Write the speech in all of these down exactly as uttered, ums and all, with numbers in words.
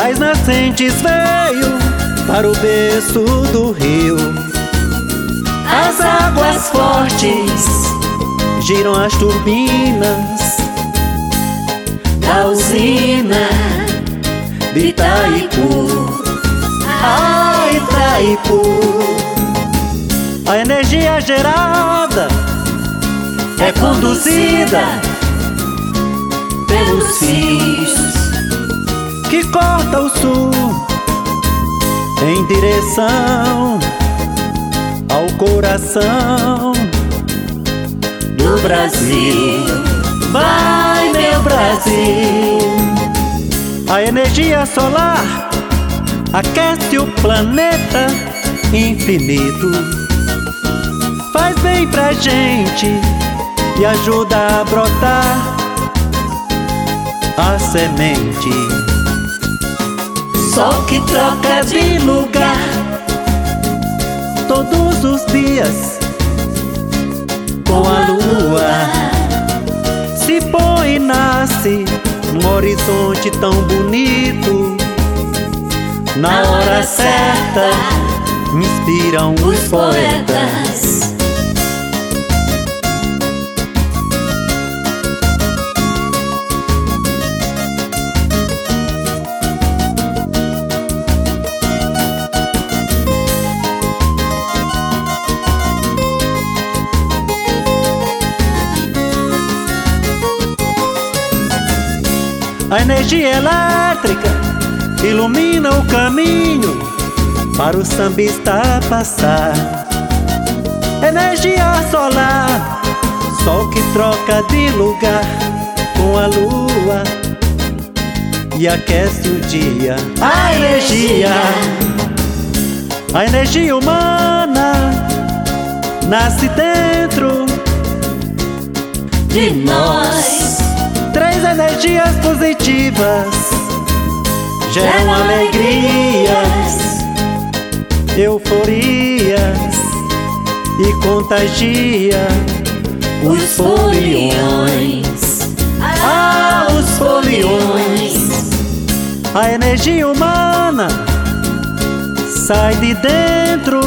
das nascentes veio para o berço do rio. As águas fortes giram as turbinas da usina de Itaipu. a Itaipu. A energia gerada É conduzida pelos fios que corta o sul em direção ao coração do Brasil. Vai, meu Brasil! A energia solar aquece o planeta infinito, faz bem pra gente e ajuda a brotar a semente. Sol que troca de lugar Todos os dias com a lua se põe e nasce num horizonte tão bonito. Na hora certa inspiram os poetas. A energia elétrica ilumina o caminho para o sambista passar. Energia solar, sol que troca de lugar com a lua e aquece o dia. A energia, a energia humana nasce dentro de nós. Três energias positivas geram alegrias, euforias e contagia os foliões. Ah, os foliões. A energia humana sai de dentro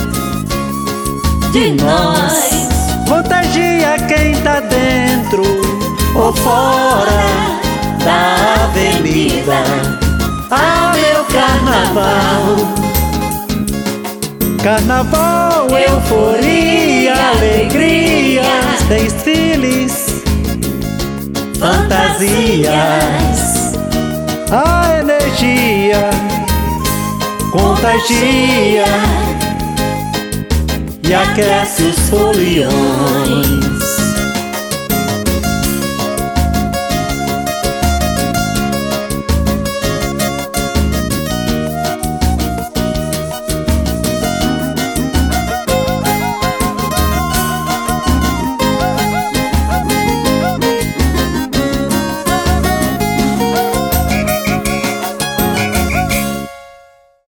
de nós, contagia quem tá dentro ou fora da avenida. Ah, meu carnaval, carnaval, euforia, alegrias, desfiles, fantasias. A energia contagia e aquece os foliões.